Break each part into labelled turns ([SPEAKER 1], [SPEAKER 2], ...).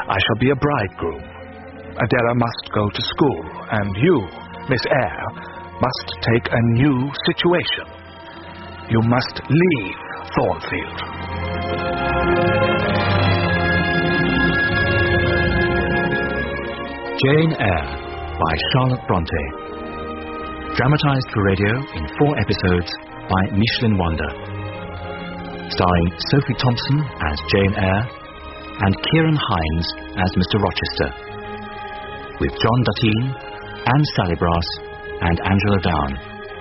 [SPEAKER 1] I shall be a bridegroom. Adela must go to school, and you, Miss Eyre, must take a new situation. You must leave Thornfield.
[SPEAKER 2] Jane Eyre by Charlotte Bronte. Dramatized for radio in 4 episodes by Michelin Wonder. Starring Sophie Thompson as Jane Eyre and Kieran Hines as Mr. Rochester. With John Duttine, Anne Sallybrass and Angela Down.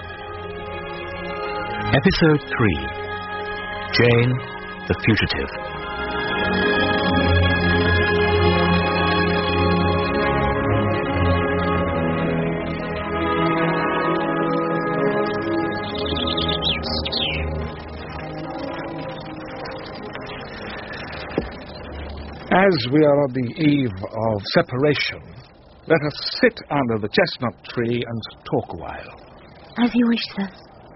[SPEAKER 2] Episode 3. Jane the Fugitive.
[SPEAKER 1] As we are on the eve of separation, let us sit under the chestnut tree and talk a while.
[SPEAKER 3] As you wish, sir.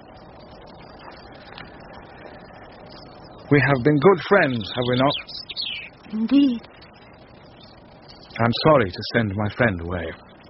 [SPEAKER 1] We have been good friends, have we not?
[SPEAKER 3] Indeed.
[SPEAKER 1] I'm sorry to send my friend away.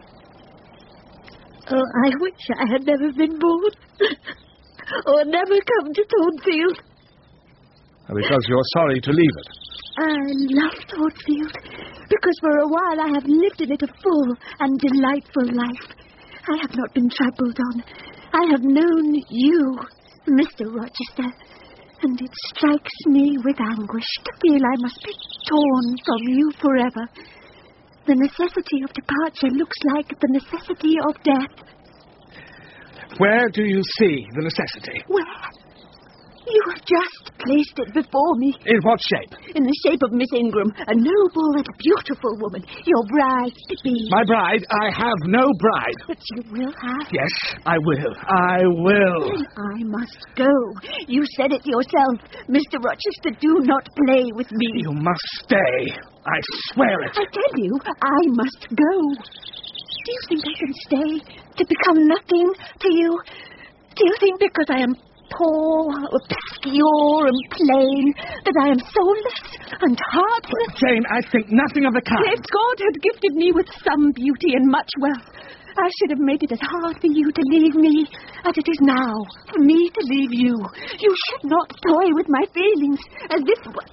[SPEAKER 3] Oh, I wish I had never been born. Or never come to Thornfield.
[SPEAKER 1] Because you're sorry to leave it.
[SPEAKER 3] I love Thornfield, because for a while I have lived in it a full and delightful life. I have not been trampled on. I have known you, Mr. Rochester, and it strikes me with anguish to feel I must be torn from you forever. The necessity of departure looks like the necessity of death.
[SPEAKER 1] Where do you see the necessity?
[SPEAKER 3] Where? You have just placed it before me.
[SPEAKER 1] In what shape?
[SPEAKER 3] In the shape of Miss Ingram, a noble and beautiful woman, your bride-to-be.
[SPEAKER 1] My bride? I have no bride.
[SPEAKER 3] But you will have.
[SPEAKER 1] Yes, I will. I will.
[SPEAKER 3] Then I must go. You said it yourself. Mr. Rochester, do not play with me.
[SPEAKER 1] You must stay. I swear it.
[SPEAKER 3] I tell you, I must go. Do you think I can stay to become nothing to you? Do you think because I am poor, obscure and plain, that I am soulless and heartless?
[SPEAKER 1] Jane, I think nothing of the kind.
[SPEAKER 3] If God had gifted me with some beauty and much wealth, I should have made it as hard for you to leave me as it is now for me to leave you. You should not toy with my feelings as this was.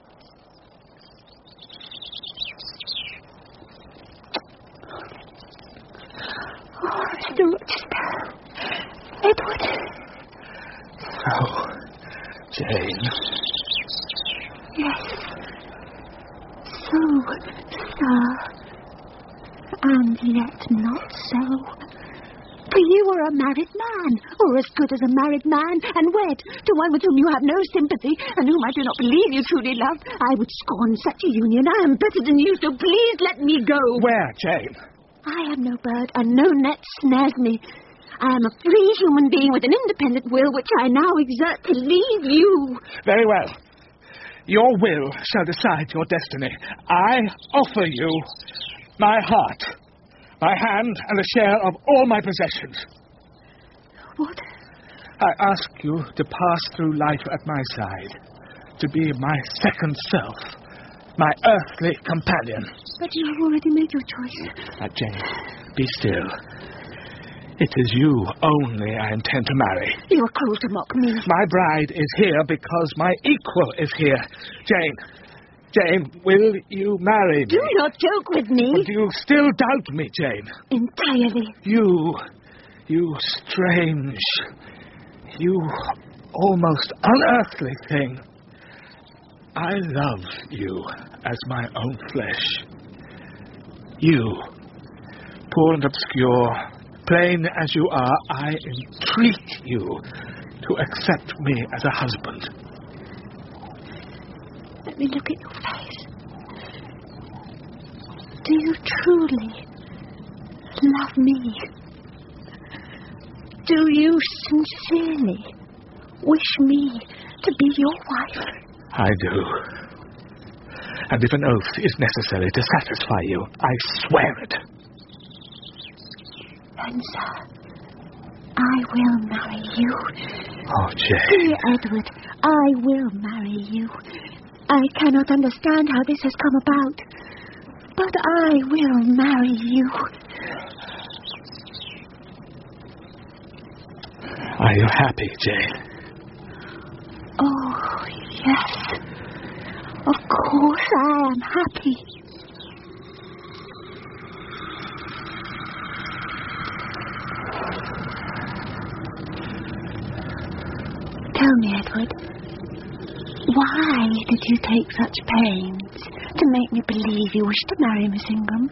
[SPEAKER 3] Oh, Mr. Rochester. Edward.
[SPEAKER 1] Oh, Jane.
[SPEAKER 3] Yes. So, sir. And yet not so. For you are a married man, or as good as a married man, and wed to one with whom you have no sympathy, and whom I do not believe you truly love. I would scorn such a union. I am better than you, so please let me go.
[SPEAKER 1] Where, Jane?
[SPEAKER 3] I am no bird, and no net snares me. I am a free human being with an independent will, which I now exert to leave you.
[SPEAKER 1] Very well. Your will shall decide your destiny. I offer you my heart, my hand, and a share of all my possessions.
[SPEAKER 3] What?
[SPEAKER 1] I ask you to pass through life at my side, to be my second self, my earthly companion.
[SPEAKER 3] But you have already made your choice.
[SPEAKER 1] Now, Jane, be still. It is you only I intend to marry.
[SPEAKER 3] You are cruel to mock me.
[SPEAKER 1] My bride is here because my equal is here. Jane, will you marry me?
[SPEAKER 3] Do not joke with me.
[SPEAKER 1] But do you still doubt me, Jane?
[SPEAKER 3] Entirely.
[SPEAKER 1] You strange, you almost unearthly thing. I love you as my own flesh. You, poor and obscure, plain as you are, I entreat you to accept me as a husband.
[SPEAKER 3] Let me look at your face. Do you truly love me? Do you sincerely wish me to be your wife?
[SPEAKER 1] I do. And if an oath is necessary to satisfy you, I swear it.
[SPEAKER 3] Then, sir, I will marry you.
[SPEAKER 1] Oh, Jane.
[SPEAKER 3] Dear Edward, I will marry you. I cannot understand how this has come about. But I will marry you.
[SPEAKER 1] Are you happy, Jane?
[SPEAKER 3] Oh, yes. Of course I am happy. Tell me, Edward, why did you take such pains to make me believe you wished to marry Miss Ingram?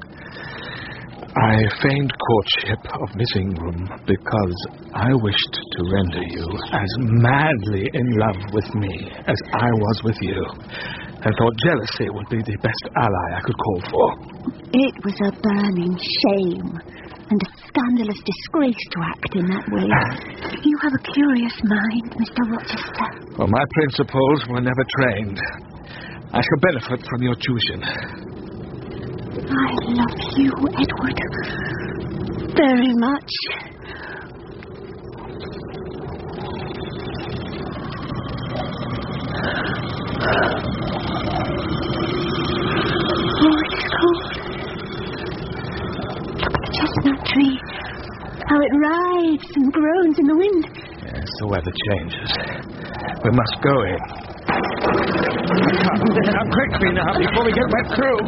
[SPEAKER 1] I feigned courtship of Miss Ingram because I wished to render you as madly in love with me as I was with you, and thought jealousy would be the best ally I could call for.
[SPEAKER 3] It was a burning shame and a scandalous disgrace to act in that way. You have a curious mind, Mr. Rochester.
[SPEAKER 1] Well, my principles were never trained. I shall benefit from your tuition.
[SPEAKER 3] I love you, Edward, very much. Oh, it's cold. Look at the chestnut tree, how it writhes and groans in the wind.
[SPEAKER 1] Yes, the weather changes. We must go in. Now, quickly now, before we get wet through.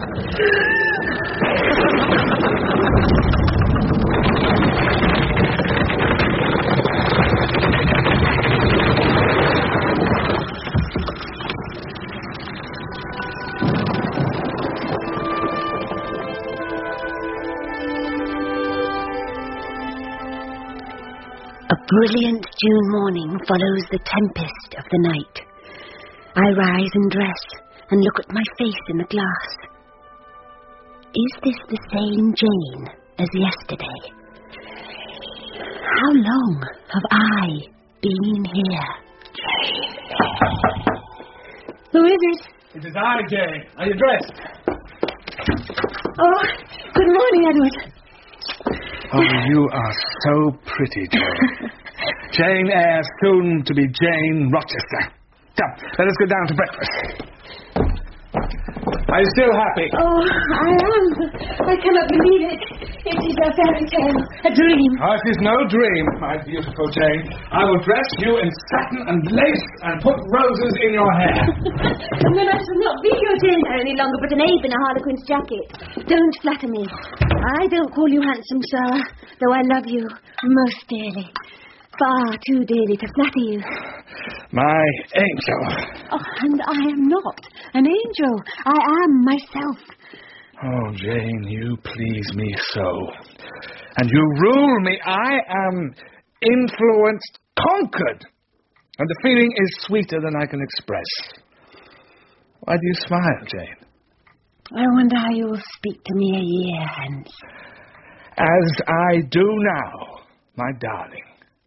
[SPEAKER 3] A brilliant June morning follows the tempest of the night. I rise and dress and look at my face in the glass. Is this the same Jane as yesterday? How long have I been here? Jane. Who is it?
[SPEAKER 1] It is I, Jane. Are you dressed?
[SPEAKER 3] Oh, good morning, Edward.
[SPEAKER 1] Oh, you are so pretty, Jane. Jane Eyre, soon to be Jane Rochester. Come, let us go down to breakfast. Are you still happy?
[SPEAKER 3] Oh, I am. I cannot believe it. It is a fairy tale, a dream.
[SPEAKER 1] Oh, it is no dream, my beautiful Jane. I will dress you in satin and lace and put roses in your hair.
[SPEAKER 3] And then I shall not be your Jane any longer, but an ape in a harlequin's jacket. Don't flatter me. I don't call you handsome, sir, though I love you most dearly. Far too dearly to flatter you.
[SPEAKER 1] My angel.
[SPEAKER 3] Oh, and I am not an angel. I am myself.
[SPEAKER 1] Oh, Jane, you please me so. And you rule me. I am influenced, conquered. And the feeling is sweeter than I can express. Why do you smile, Jane?
[SPEAKER 3] I wonder how you will speak to me a year hence.
[SPEAKER 1] As I do now, my darling.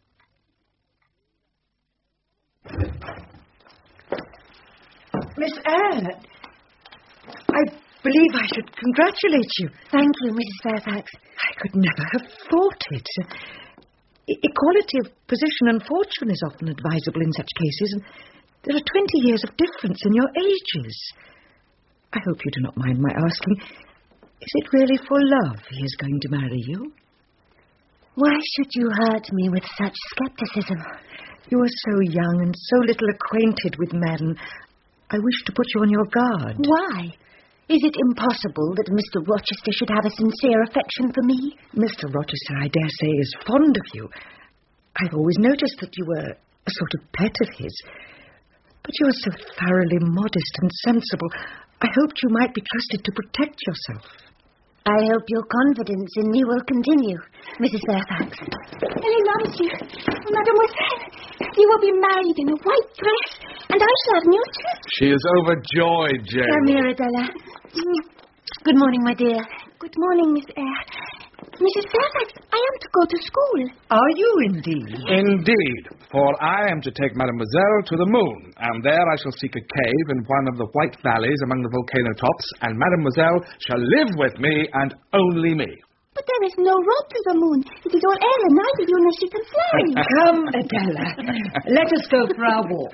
[SPEAKER 4] Miss Eyre, I believe I should congratulate you.
[SPEAKER 3] Thank you, Mrs. Fairfax.
[SPEAKER 4] I could never have thought it. Equality of position and fortune is often advisable in such cases, and there are 20 years of difference in your ages. I hope you do not mind my asking, is it really for love he is going to marry you?
[SPEAKER 3] Why should you hurt me with such scepticism?
[SPEAKER 4] You are so young and so little acquainted with men. I wish to put you on your guard.
[SPEAKER 3] Why? Is it impossible that Mr. Rochester should have a sincere affection for me?
[SPEAKER 4] Mr. Rochester, I dare say, is fond of you. I've always noticed that you were a sort of pet of his. But you are so thoroughly modest and sensible. I hoped you might be trusted to protect yourself.
[SPEAKER 3] I hope your confidence in me will continue, Mrs. Fairfax. Ellie loves you. Mademoiselle, you will be married in a white dress, and I shall have new dress.
[SPEAKER 1] She is overjoyed, Jane.
[SPEAKER 3] Come here, Adela. Good morning, my dear. Good morning, Miss Eyre. Mrs. Fairfax, I am to go to school.
[SPEAKER 4] Are you indeed?
[SPEAKER 1] Indeed, for I am to take Mademoiselle to the moon, and there I shall seek a cave in one of the white valleys among the volcano tops, and Mademoiselle shall live with me and only me.
[SPEAKER 3] But there is no road to the moon. It is all air, and neither you nor she can fly.
[SPEAKER 4] Come, Adela. Let us go for our walk.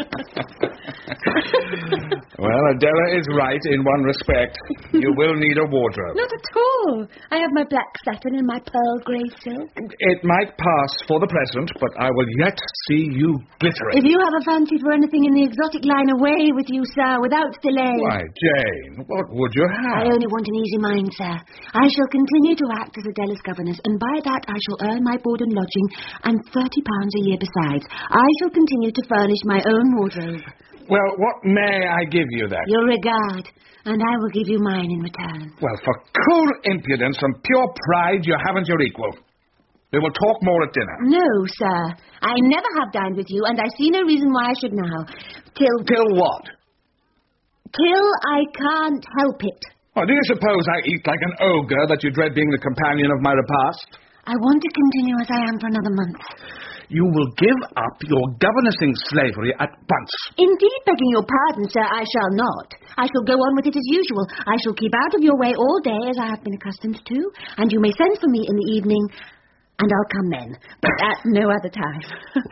[SPEAKER 1] Well, Adela is right in one respect. You will need a wardrobe.
[SPEAKER 3] Not at all. I have my black satin and my pearl grey silk.
[SPEAKER 1] It might pass for the present, but I will yet see you glittering.
[SPEAKER 3] If you have a fancy for anything in the exotic line, away with you, sir, without delay.
[SPEAKER 1] Why, Jane, what would you have?
[SPEAKER 3] I only want an easy mind, sir. I shall continue to act as Adela's governess, and by that I shall earn my board and lodging, and £30 a year besides. I shall continue to furnish my own wardrobe.
[SPEAKER 1] Well, what may I give you, then?
[SPEAKER 3] Your regard, and I will give you mine in return.
[SPEAKER 1] Well, for cool impudence and pure pride, you haven't your equal. We will talk more at dinner.
[SPEAKER 3] No, sir. I never have dined with you, and I see no reason why I should now.
[SPEAKER 1] Till what?
[SPEAKER 3] Till I can't help it.
[SPEAKER 1] Oh, do you suppose I eat like an ogre that you dread being the companion of my repast?
[SPEAKER 3] I want to continue as I am for another month.
[SPEAKER 1] You will give up your governessing slavery at once.
[SPEAKER 3] Indeed, begging your pardon, sir, I shall not. I shall go on with it as usual. I shall keep out of your way all day, as I have been accustomed to, and you may send for me in the evening, and I'll come then, but at no other time.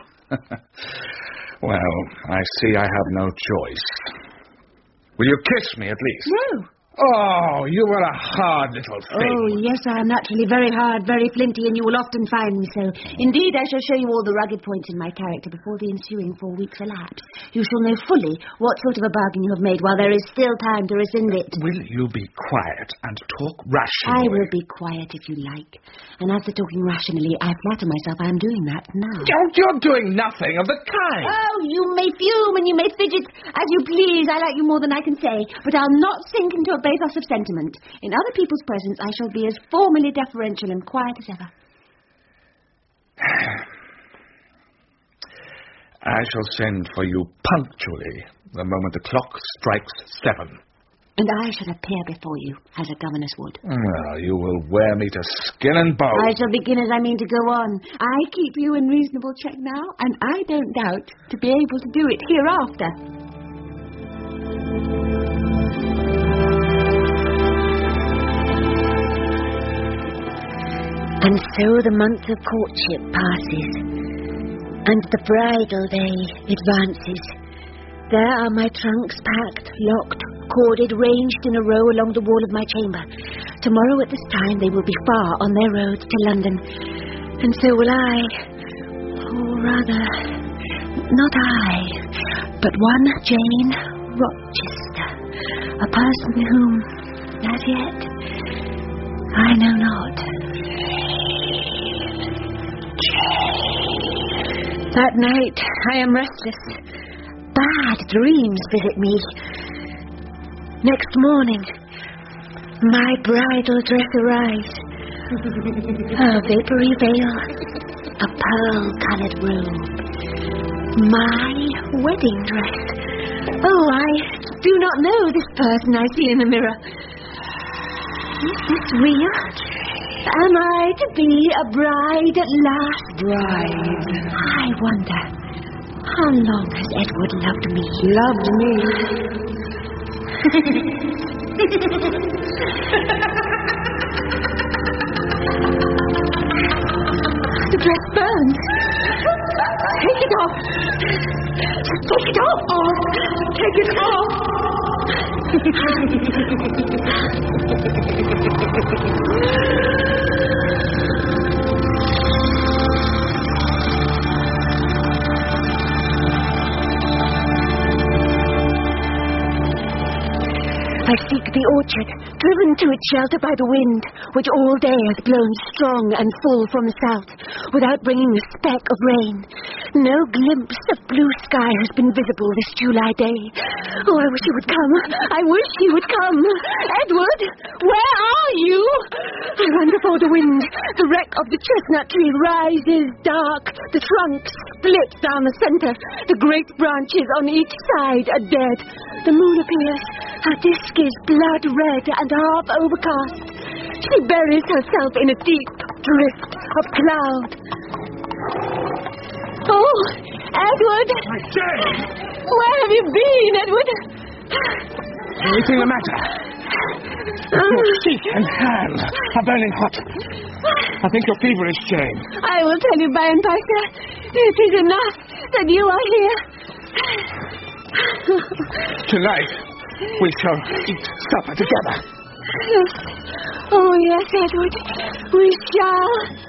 [SPEAKER 1] Well, I see I have no choice. Will you kiss me, at least?
[SPEAKER 3] No.
[SPEAKER 1] Oh, you were a hard little thing.
[SPEAKER 3] Oh, yes, I am naturally very hard, very flinty, and you will often find me so. Indeed, I shall show you all the rugged points in my character before the ensuing 4 weeks elapse. You shall know fully what sort of a bargain you have made while there is still time to rescind it.
[SPEAKER 1] Will you be quiet and talk rationally?
[SPEAKER 3] I will be quiet if you like. And as to talking rationally, I flatter myself I am doing that now.
[SPEAKER 1] You're doing nothing of the kind.
[SPEAKER 3] Oh, you may fume and you may fidget as you please. I like you more than I can say, but I'll not sink into a bathos of sentiment. In other people's presence, I shall be as formally deferential and quiet as ever.
[SPEAKER 1] I shall send for you punctually the moment the clock strikes 7.
[SPEAKER 3] And I shall appear before you, as a governess would.
[SPEAKER 1] Well, you will wear me to skin and bone.
[SPEAKER 3] I shall begin as I mean to go on. I keep you in reasonable check now, and I don't doubt to be able to do it hereafter. And so the month of courtship passes, and the bridal day advances. There are my trunks packed, locked, corded, ranged in a row along the wall of my chamber. Tomorrow at this time they will be far on their road to London. And so will I. Or rather, not I, but one Jane Rochester. A person whom, as yet, I know not. That night I am restless. Bad dreams visit me. Next morning, my bridal dress arrives. A vapory veil, a pearl-coloured robe. My wedding dress. Oh, I do not know this person I see in the mirror. Is this real? Am I to be a bride at last?
[SPEAKER 4] Bride.
[SPEAKER 3] I wonder, how long has Edward loved me?
[SPEAKER 4] Loved me.
[SPEAKER 3] The dress burns. Take it off. Take it off. Oh, take it off. I seek the orchard, driven to its shelter by the wind, which all day has blown strong and full from the south, without bringing a speck of rain. No glimpse of blue sky has been visible this July day. Oh, I wish he would come. I wish he would come. Edward, where are you? I run before the wind. The wreck of the chestnut tree rises dark. The trunk splits down the center. The great branches on each side are dead. The moon appears. Her disk is blood red and half overcast. She buries herself in a deep drift of cloud. Oh, Edward!
[SPEAKER 1] My Jane!
[SPEAKER 3] Where have you been, Edward?
[SPEAKER 1] Anything the matter? Your cheek and hand are burning hot. I think you're feverish, Jane.
[SPEAKER 3] I will tell you by and by, sir. It is enough that you are here.
[SPEAKER 1] Tonight, we shall eat supper together.
[SPEAKER 3] Oh, yes, Edward. We shall.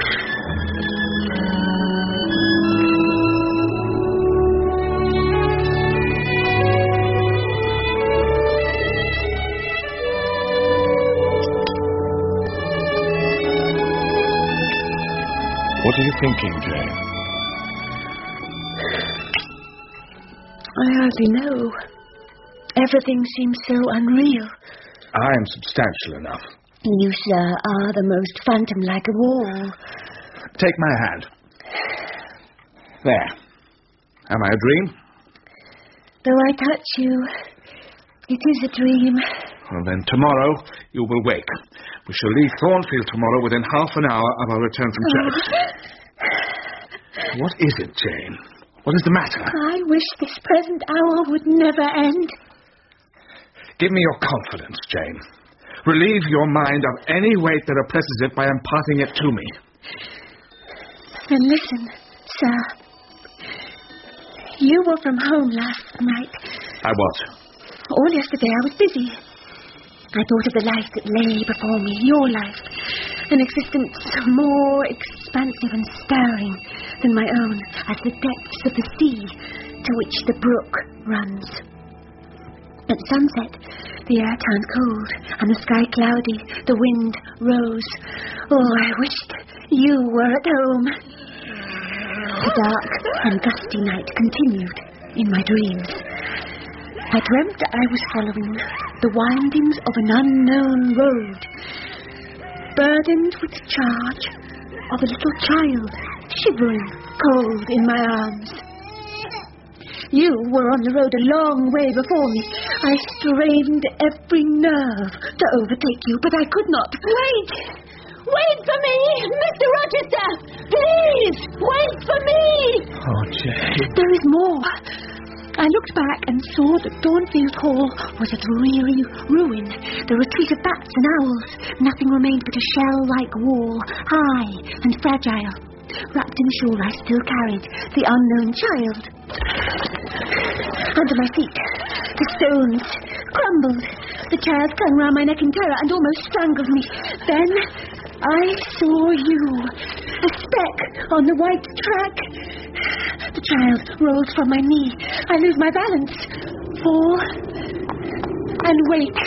[SPEAKER 1] What are you thinking, Jane?
[SPEAKER 3] I hardly know. Everything seems so unreal.
[SPEAKER 1] I am substantial enough.
[SPEAKER 3] You, sir, are the most phantom-like of all.
[SPEAKER 1] Take my hand. There. Am I a dream?
[SPEAKER 3] Though I touch you, it is a dream.
[SPEAKER 1] Well, then tomorrow you will wake. We shall leave Thornfield tomorrow within half an hour of our return from church. What is it, Jane? What is the matter?
[SPEAKER 3] I wish this present hour would never end.
[SPEAKER 1] Give me your confidence, Jane. Relieve your mind of any weight that oppresses it by imparting it to me.
[SPEAKER 3] Then listen, sir. You were from home last night.
[SPEAKER 1] I was.
[SPEAKER 3] All yesterday I was busy. I thought of the life that lay before me, your life. An existence more expansive and stirring than my own, as the depths of the sea to which the brook runs. At sunset, the air turned cold, and the sky cloudy, the wind rose. Oh, I wished you were at home. The dark and gusty night continued in my dreams. I dreamt that I was following the windings of an unknown road, burdened with the charge of a little child, shivering cold in my arms. You were on the road a long way before me. I strained every nerve to overtake you, but I could not. Wait! Wait for me! Mr. Rochester! Please! Wait for me!
[SPEAKER 1] Oh, Jane.
[SPEAKER 3] There is more. I looked back and saw that Thornfield Hall was a dreary ruin, the retreat of bats and owls. Nothing remained but a shell-like wall, high and fragile. Wrapped in a shawl I still carried the unknown child. Under my feet, the stones crumbled. The child clung round my neck in terror and almost strangled me. Then I saw you, a speck on the white track. The child rolls from my knee. I lose my balance, fall, and wake.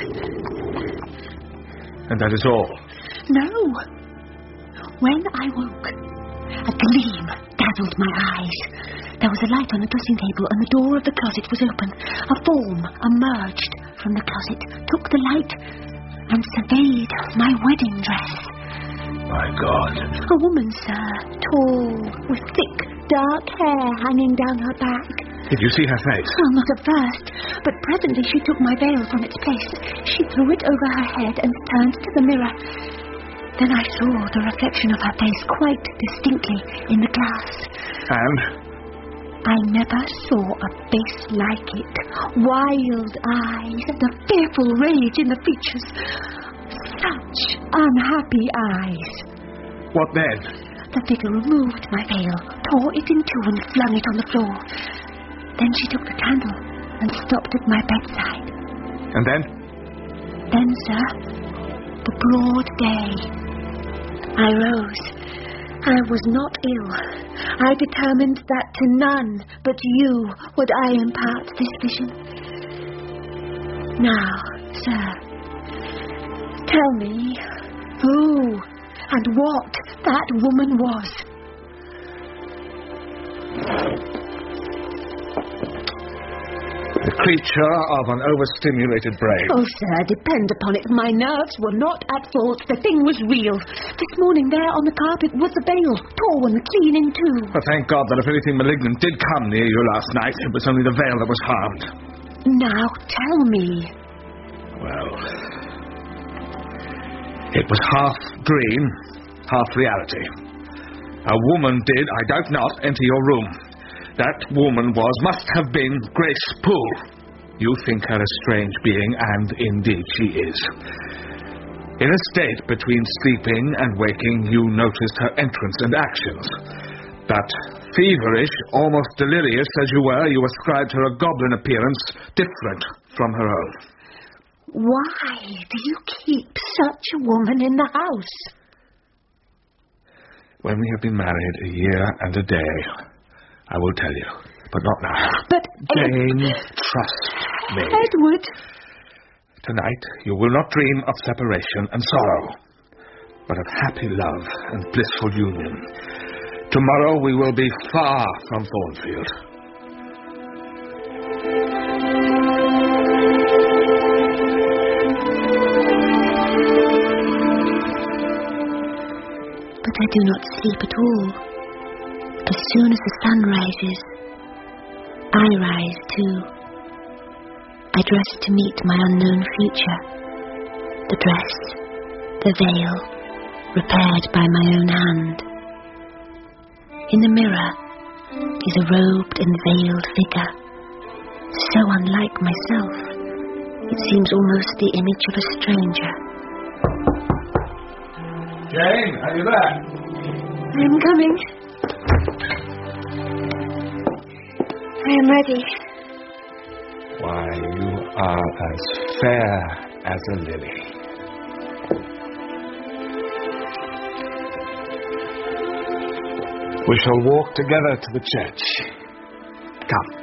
[SPEAKER 1] And that is all?
[SPEAKER 3] No. When I woke, a gleam dazzled my eyes. There was a light on the dressing table, and the door of the closet was open. A form emerged from the closet, took the light, and surveyed my wedding dress.
[SPEAKER 1] My God.
[SPEAKER 3] A woman, sir, tall, with thick, dark hair hanging down her back.
[SPEAKER 1] Did you see her face?
[SPEAKER 3] Oh, not at first, but presently she took my veil from its place. She threw it over her head and turned to the mirror. Then I saw the reflection of her face quite distinctly in the glass.
[SPEAKER 1] And?
[SPEAKER 3] I never saw a face like it. Wild eyes and a fearful rage in the features. Such unhappy eyes.
[SPEAKER 1] What then?
[SPEAKER 3] The figure removed my veil, tore it in two and flung it on the floor. Then she took the candle and stopped at my bedside.
[SPEAKER 1] And then?
[SPEAKER 3] Then, sir, the broad day. I rose. I was not ill. I determined that to none but you would I impart this vision. Now, sir, tell me who and what that woman was.
[SPEAKER 1] The creature of an overstimulated brain.
[SPEAKER 3] Oh, sir, depend upon it. My nerves were not at fault. The thing was real. This morning there on the carpet was the veil, torn clean in two.
[SPEAKER 1] But thank God that if anything malignant did come near you last night, it was only the veil that was harmed.
[SPEAKER 3] Now, tell me.
[SPEAKER 1] Well, it was half dream, half reality. A woman did, I doubt not, enter your room. That woman must have been Grace Poole. You think her a strange being, and indeed she is. In a state between sleeping and waking, you noticed her entrance and actions. But feverish, almost delirious as you were, you ascribed her a goblin appearance different from her own.
[SPEAKER 3] Why do you keep such a woman in the house?
[SPEAKER 1] When we have been married a year and a day, I will tell you, but not now.
[SPEAKER 3] But...
[SPEAKER 1] Jane, trust me.
[SPEAKER 3] Edward!
[SPEAKER 1] Tonight, you will not dream of separation and sorrow, but of happy love and blissful union. Tomorrow we will be far from Thornfield.
[SPEAKER 3] But I do not sleep at all. As soon as the sun rises, I rise too. I dress to meet my unknown future. The dress, the veil, repaired by my own hand. In the mirror is a robed and veiled figure, so unlike myself, it seems almost the image of a stranger.
[SPEAKER 1] Jane, are you there?
[SPEAKER 3] I am coming. I am ready.
[SPEAKER 1] Why, you are as fair as a lily. We shall walk together to the church. Come.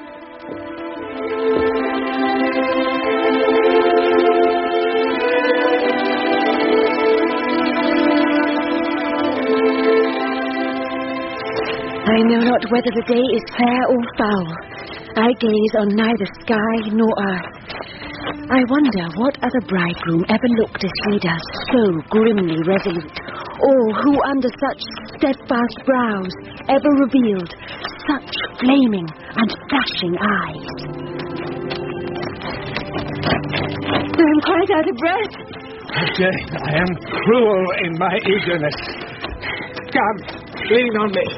[SPEAKER 3] I know not whether the day is fair or foul. I gaze on neither sky nor earth. I wonder what other bridegroom ever looked as he does, so grimly resolute, or who under such steadfast brows ever revealed such flaming and flashing eyes. I am quite out of breath.
[SPEAKER 1] Jane, I am cruel in my eagerness. Come, lean on me.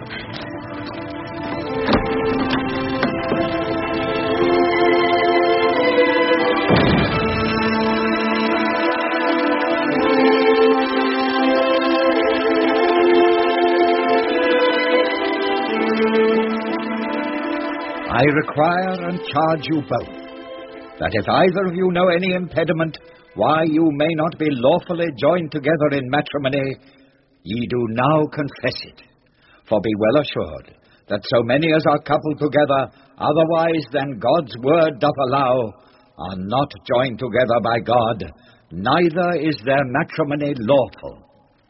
[SPEAKER 5] I require and charge you both, that if either of you know any impediment why you may not be lawfully joined together in matrimony, ye do now confess it. For be well assured, that so many as are coupled together, otherwise than God's word doth allow, are not joined together by God, neither is their matrimony lawful.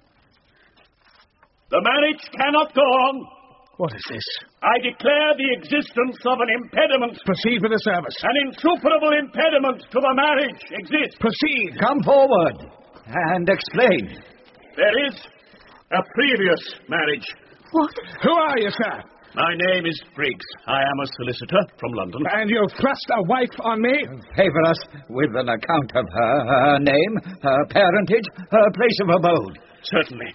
[SPEAKER 6] The marriage cannot go on.
[SPEAKER 1] What is this?
[SPEAKER 6] I declare the existence of an impediment.
[SPEAKER 1] Proceed with the service.
[SPEAKER 6] An insuperable impediment to the marriage exists.
[SPEAKER 1] Proceed.
[SPEAKER 5] Come forward and explain.
[SPEAKER 6] There is a previous marriage.
[SPEAKER 3] What?
[SPEAKER 1] Who are you, sir?
[SPEAKER 6] My name is Briggs. I am a solicitor from London.
[SPEAKER 1] And you thrust a wife on me?
[SPEAKER 5] Favor us with an account of her name, her parentage, her place of abode.
[SPEAKER 6] Certainly.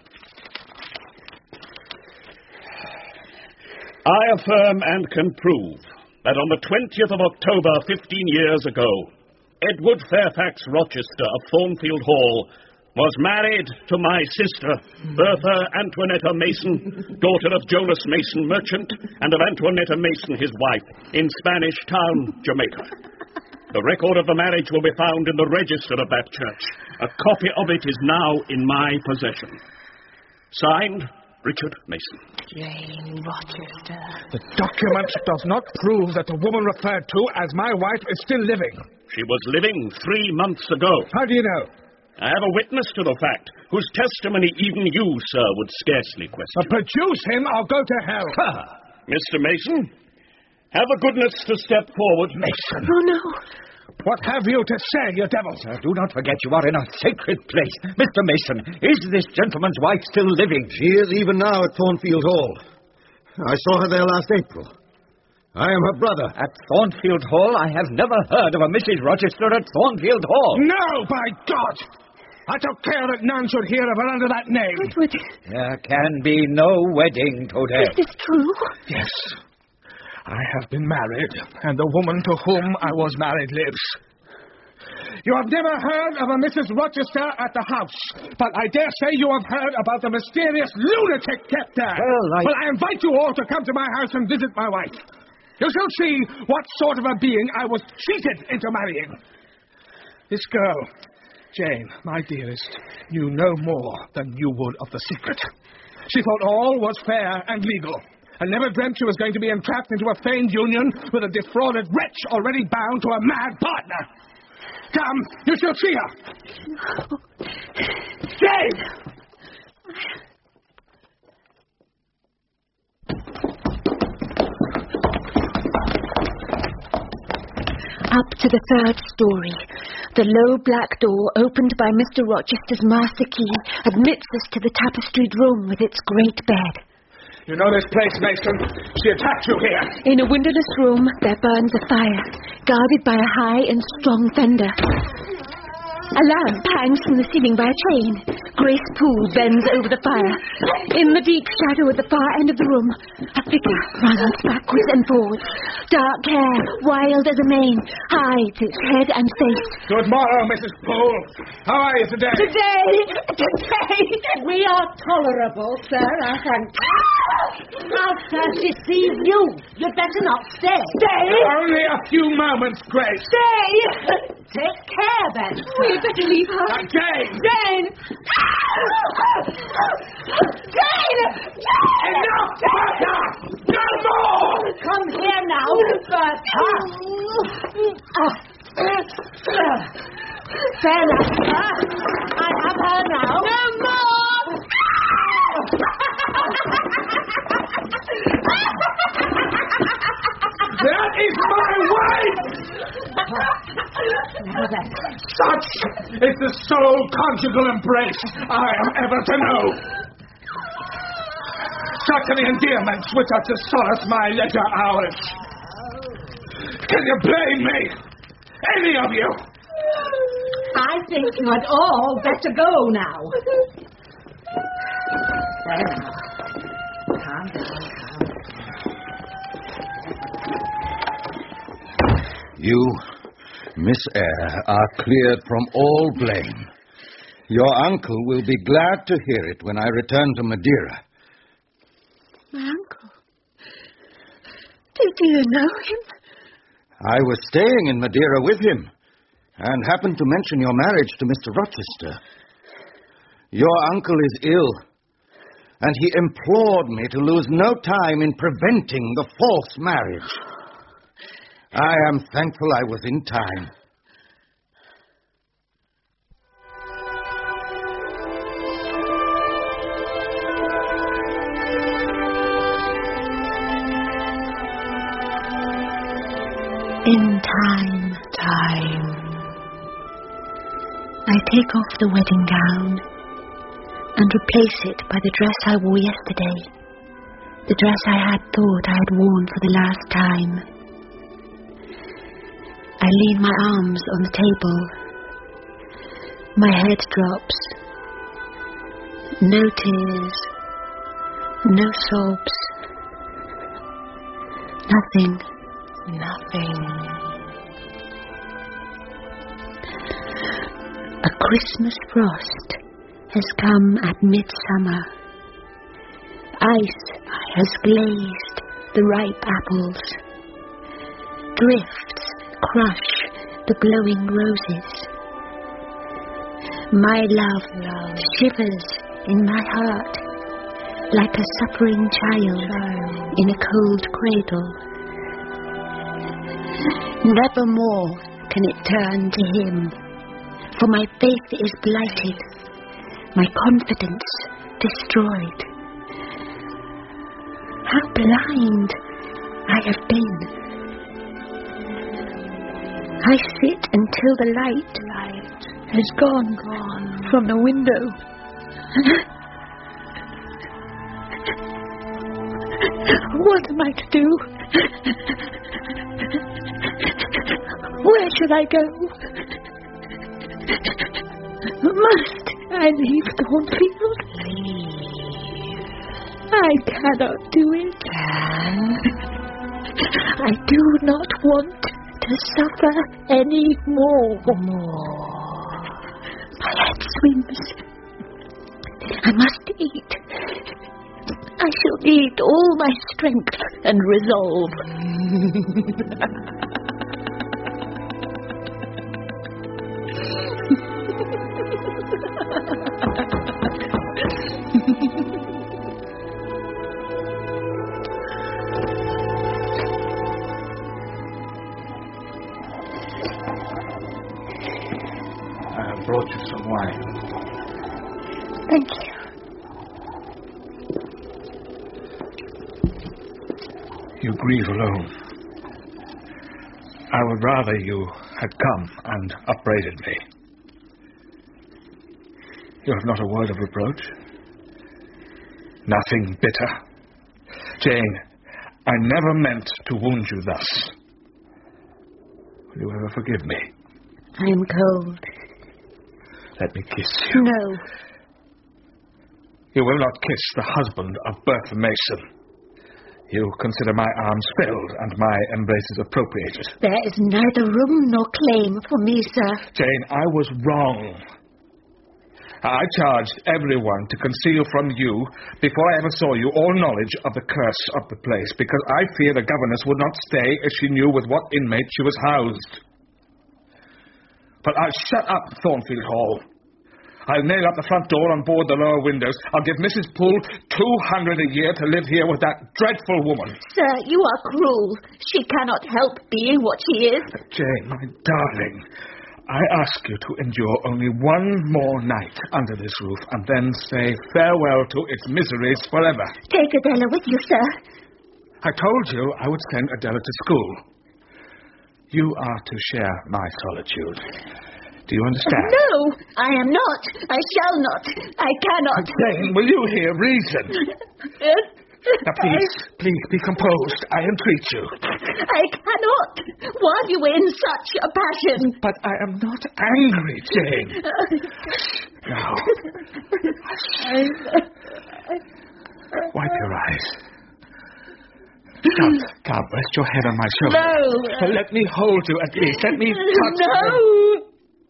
[SPEAKER 6] I affirm and can prove that on the 20th of October, 15 years ago, Edward Fairfax Rochester of Thornfield Hall was married to my sister, Bertha Antoinetta Mason, daughter of Jonas Mason, merchant, and of Antoinetta Mason, his wife, in Spanish Town, Jamaica. The record of the marriage will be found in the register of that church. A copy of it is now in my possession. Signed, Richard Mason.
[SPEAKER 3] Jane Rochester.
[SPEAKER 1] The document does not prove that the woman referred to as my wife is still living.
[SPEAKER 6] She was living 3 months ago.
[SPEAKER 1] How do you know?
[SPEAKER 6] I have a witness to the fact, whose testimony even you, sir, would scarcely question.
[SPEAKER 1] Produce him, I'll go to hell.
[SPEAKER 6] Mr. Mason, have the goodness to step forward.
[SPEAKER 1] Mason.
[SPEAKER 3] Oh, no.
[SPEAKER 1] What have you to say, you devil?
[SPEAKER 5] Sir, do not forget you are in a sacred place. Mr. Mason, is this gentleman's wife still living?
[SPEAKER 7] She is even now at Thornfield Hall. I saw her there last April. I am her brother.
[SPEAKER 5] At Thornfield Hall? I have never heard of a Mrs. Rochester at Thornfield Hall.
[SPEAKER 1] No, by God! I took care that none should hear of her under that name.
[SPEAKER 3] Edward.
[SPEAKER 5] There can be no wedding today.
[SPEAKER 3] Is this true?
[SPEAKER 1] Yes. I have been married, and the woman to whom I was married lives. You have never heard of a Mrs. Rochester at the house, but I dare say you have heard about the mysterious lunatic kept there. Well, I invite you all to come to my house and visit my wife. You shall see what sort of a being I was cheated into marrying. This girl, Jane, my dearest, knew no more than you would of the secret. She thought all was fair and legal, and never dreamt she was going to be entrapped into a feigned union with a defrauded wretch already bound to a mad partner. Come, you shall see her. Jane!
[SPEAKER 3] Up to the third story. The low black door, opened by Mr. Rochester's master key, admits us to the tapestried room with its great bed.
[SPEAKER 1] You know this place, Mason. She attacked you here.
[SPEAKER 3] In a windowless room, there burns a fire, guarded by a high and strong fender. A lamp hangs from the ceiling by a chain. Grace Poole bends over the fire. In the deep shadow at the far end of the room, a figure runs backwards and forwards. Dark hair, wild as a mane, hides its head and face.
[SPEAKER 1] Good morrow, Mrs. Poole. How are you today?
[SPEAKER 4] Today, we are tolerable, sir, I thank you. Now, sir, she sees you. You'd better not stay. Stay?
[SPEAKER 1] Only a few moments, Grace.
[SPEAKER 4] Stay! Take care, then.
[SPEAKER 3] We'd better leave her.
[SPEAKER 1] Jane!
[SPEAKER 4] Jane! Jane!
[SPEAKER 1] Enough, Bertha! No more!
[SPEAKER 4] Come here now, Bertha. Fair enough, sir. I have her now. No more!
[SPEAKER 1] That is my wife! Such is the sole conjugal embrace I am ever to know. Such are the endearments which are to solace my later hours. Can you blame me? Any of you?
[SPEAKER 4] I think you had all better go now. There now. Calm down,
[SPEAKER 7] You, Miss Eyre, are cleared from all blame. Your uncle will be glad to hear it when I return to Madeira.
[SPEAKER 3] My uncle? Do you know him?
[SPEAKER 7] I was staying in Madeira with him and happened to mention your marriage to Mr. Rochester. Your uncle is ill, and he implored me to lose no time in preventing the false marriage. I am thankful I was in time.
[SPEAKER 3] In time. I take off the wedding gown and replace it by the dress I wore yesterday. The dress I had thought I had worn for the last time. I lean my arms on the table. My head drops. No tears. No sobs. Nothing. A Christmas frost has come at midsummer. Ice has glazed the ripe apples. Drifts crush the glowing roses. My love shivers in my heart like a suffering child in a cold cradle. Nevermore can it turn to him, for my faith is blighted, my confidence destroyed. How blind I have been. I sit until the light has gone from the window. What am I to do? Where should I go? Must I leave Thornfield? Leave. I cannot do it. I do not want to suffer any more. My head swims. I must eat. I shall need all my strength and resolve.
[SPEAKER 1] I have brought you some wine.
[SPEAKER 3] Thank you.
[SPEAKER 1] You grieve alone. I would rather you had come and upbraided me. You have not a word of reproach? Nothing bitter? Jane, I never meant to wound you thus. Will you ever forgive me?
[SPEAKER 3] I am cold.
[SPEAKER 1] Let me kiss you.
[SPEAKER 3] No.
[SPEAKER 1] You will not kiss the husband of Bertha Mason. You consider my arms filled and my embraces appropriated.
[SPEAKER 3] There is neither room nor claim for me, sir.
[SPEAKER 1] Jane, I was wrong. I charged everyone to conceal from you, before I ever saw you, all knowledge of the curse of the place, because I fear the governess would not stay if she knew with what inmate she was housed. But I'll shut up Thornfield Hall. I'll nail up the front door and board the lower windows. I'll give Mrs. Poole $200 a year to live here with that dreadful woman.
[SPEAKER 3] Sir, you are cruel. She cannot help being what she is.
[SPEAKER 1] Jane, my darling, I ask you to endure only one more night under this roof and then say farewell to its miseries forever.
[SPEAKER 3] Take Adela with you, sir.
[SPEAKER 1] I told you I would send Adela to school. You are to share my solitude. Do you understand?
[SPEAKER 3] No, I am not. I shall not. I cannot.
[SPEAKER 1] Jane, will you hear reason? Now, please, be composed. I entreat you.
[SPEAKER 3] I cannot. Why are you in such a passion?
[SPEAKER 1] But I am not angry, Jane. Now, wipe your eyes. Come, rest your head on my shoulder.
[SPEAKER 3] No.
[SPEAKER 1] Let me hold you at least. Let me touch you.
[SPEAKER 3] No.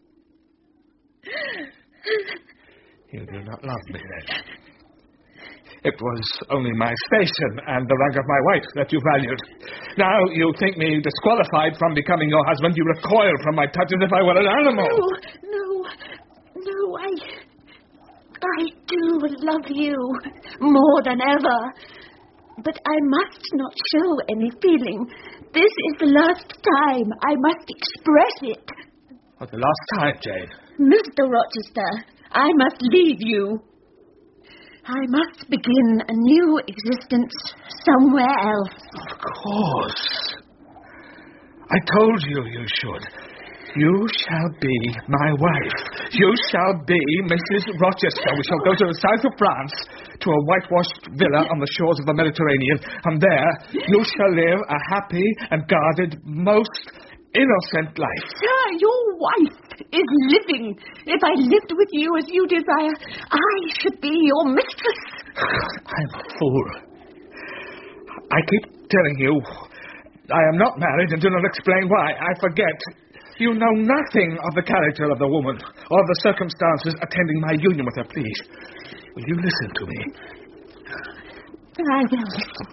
[SPEAKER 1] You do not love me, then. It was only my station and the rank of my wife that you valued. Now you think me disqualified from becoming your husband. You recoil from my touch as if I were an animal.
[SPEAKER 3] No, I do love you more than ever. But I must not show any feeling. This is the last time. I must express it.
[SPEAKER 1] For the last time, Jane.
[SPEAKER 3] Mr. Rochester, I must leave you. I must begin a new existence somewhere else.
[SPEAKER 1] Of course. I told you you should. You shall be my wife. You shall be Mrs. Rochester. We shall go to the south of France, to a whitewashed villa on the shores of the Mediterranean, and there you shall live a happy and guarded, most innocent life.
[SPEAKER 3] Sir, your wife is living. If I lived with you as you desire, I should be your mistress.
[SPEAKER 1] I'm a fool. I keep telling you I am not married and do not explain why. I forget. You know nothing of the character of the woman or of the circumstances attending my union with her. Please, will you listen to me?
[SPEAKER 3] I will listen.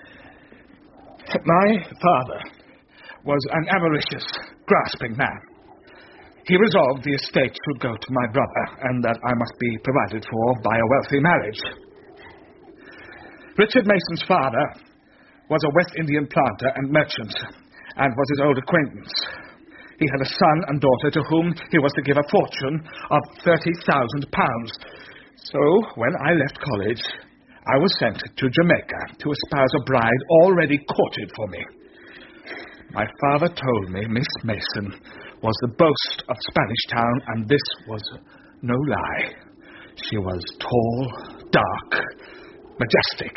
[SPEAKER 1] My father was an avaricious, grasping man. He resolved the estate should go to my brother, and that I must be provided for by a wealthy marriage. Richard Mason's father was a West Indian planter and merchant, and was his old acquaintance. He had a son and daughter to whom he was to give a fortune of £30,000. So, when I left college, I was sent to Jamaica to espouse a bride already courted for me. My father told me Miss Mason was the boast of Spanish Town, and this was no lie. She was tall, dark, majestic.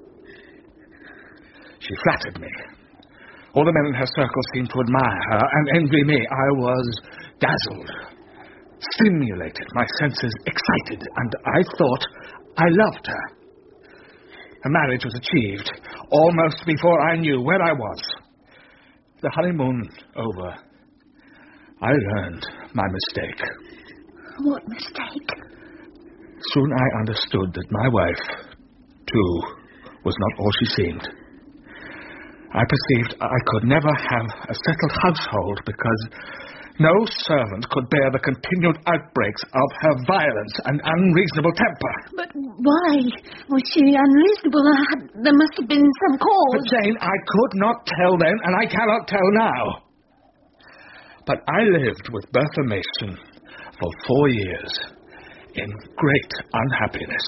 [SPEAKER 1] She flattered me. All the men in her circle seemed to admire her and envy me. I was dazzled, stimulated, my senses excited, and I thought I loved her. A marriage was achieved. almost before I knew where I was. The honeymoon over, I learned my mistake.
[SPEAKER 3] What mistake?
[SPEAKER 1] Soon I understood that my wife, too, was not all she seemed. I perceived I could never have a settled household because no servant could bear the continued outbreaks of her violence and unreasonable temper.
[SPEAKER 3] But why was she unreasonable? There must have been some cause.
[SPEAKER 1] But, Jane, I could not tell then, and I cannot tell now. But I lived with Bertha Mason for 4 years in great unhappiness.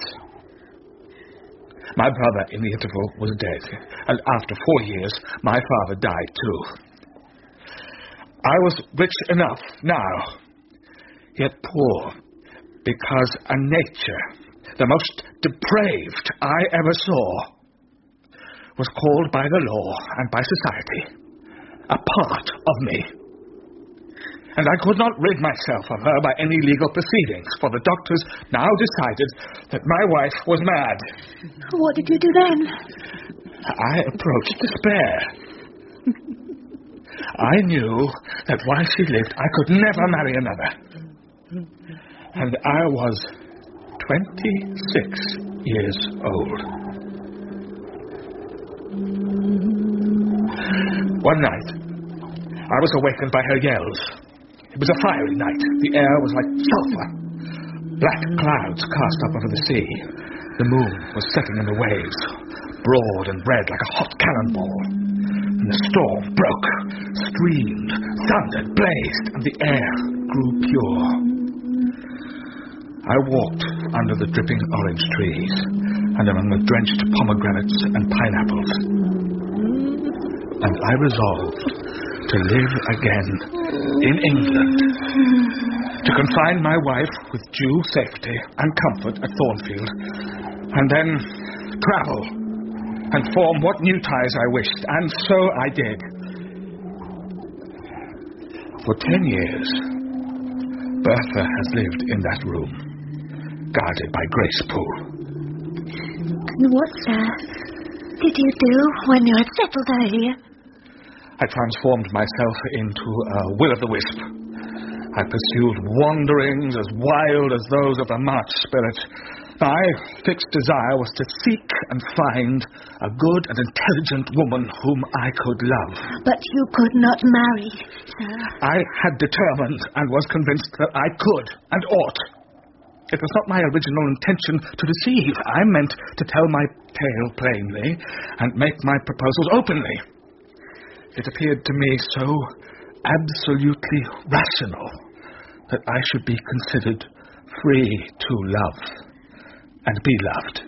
[SPEAKER 1] My brother, in the interval, was dead, and after 4 years, my father died too. I was rich enough now, yet poor, because a nature, the most depraved I ever saw, was called by the law and by society a part of me. And I could not rid myself of her by any legal proceedings, for the doctors now decided that my wife was mad.
[SPEAKER 3] What did you do then?
[SPEAKER 1] I approached despair. I knew that while she lived, I could never marry another. And I was 26 years old. One night, I was awakened by her yells. It was a fiery night. The air was like sulphur. Black clouds cast up over the sea. The moon was setting in the waves, broad and red like a hot cannonball. And the storm broke, streamed, thundered, blazed, and the air grew pure. I walked under the dripping orange trees and among the drenched pomegranates and pineapples. And I resolved to live again in England, to confine my wife with due safety and comfort at Thornfield, and then travel and form what new ties I wished, and so I did. For 10 years, Bertha has lived in that room, guarded by Grace Poole.
[SPEAKER 3] And what, sir, did you do when you had settled her here?
[SPEAKER 1] I transformed myself into a will-o'-the-wisp. I pursued wanderings as wild as those of the March spirit. My fixed desire was to seek and find a good and intelligent woman whom I could love.
[SPEAKER 3] But you could not marry, sir.
[SPEAKER 1] I had determined and was convinced that I could and ought. It was not my original intention to deceive. I meant to tell my tale plainly and make my proposals openly. It appeared to me so absolutely rational that I should be considered free to love and be loved.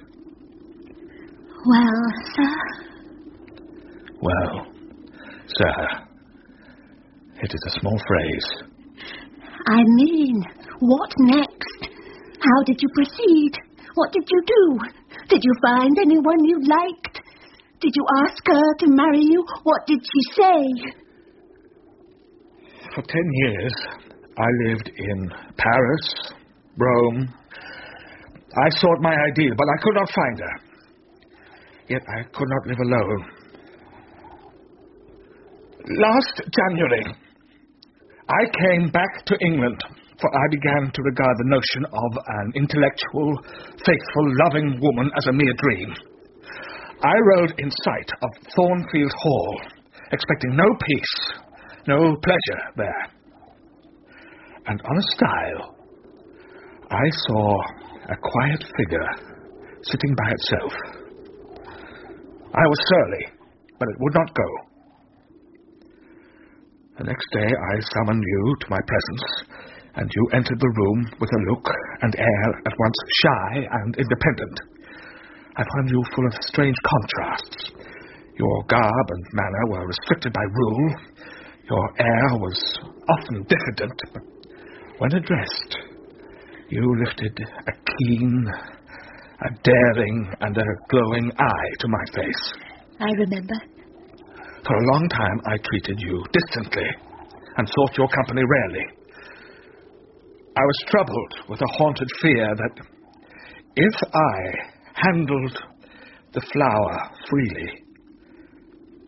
[SPEAKER 3] Well, sir?
[SPEAKER 1] Well, sir, it is a small phrase.
[SPEAKER 3] I mean, what next? How did you proceed? What did you do? Did you find anyone you liked? Did you ask her to marry you? What did she say?
[SPEAKER 1] For 10 years, I lived in Paris, Rome. I sought my ideal, but I could not find her. Yet I could not live alone. Last January, I came back to England, for I began to regard the notion of an intellectual, faithful, loving woman as a mere dream. I rode in sight of Thornfield Hall, expecting no peace, no pleasure there. And on a stile, I saw a quiet figure sitting by itself. I was surly, but it would not go. The next day I summoned you to my presence, and you entered the room with a look and air at once shy and independent. I found you full of strange contrasts. Your garb and manner were restricted by rule. Your air was often diffident, but when addressed, you lifted a keen, a daring, and a glowing eye to my face.
[SPEAKER 3] I remember.
[SPEAKER 1] For a long time I treated you distantly and sought your company rarely. I was troubled with a haunted fear that if I handled the flower freely,